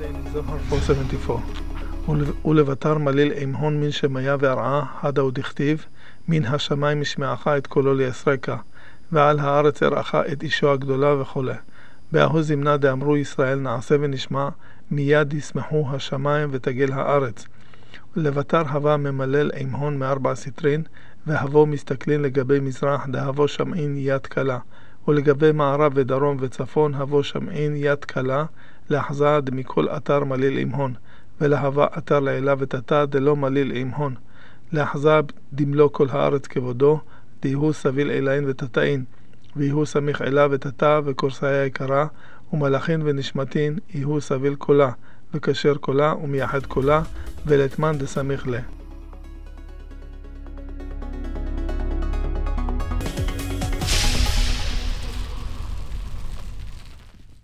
Zohar 474 ולבטר מליל אימהון מן שמיה והרעה הדה ודכתיב מן השמיים משמעך את קולו ליסרקה ועל הארץ אראך את אישו הגדולה וכו'. באהו זמנה דאמרו ישראל נעשה ונשמע מיד ישמחו השמיים ותגל הארץ. לבטר הווה ממלל אימהון מארבע סטרין והבו מסתכלין לגבי מזרח דהבו שמעין יד קלה ולגבי מערב ודרום וצפון הבו שמעין יד קלה לאחזה דמכל אתר מליל אימהון ולהווה אתר לעילה ותתה דלא מליל אימהון לאחזה דמלוא כל הארץ כבודו דיהו סביל עילין ותתאין ויהו סמיך עילה ותתה וקורסאיה יקרה ומלאכין ונשמתין יהו סביל קולה וקשר קולה ומייחד קולה ולתמן דסמיך לה.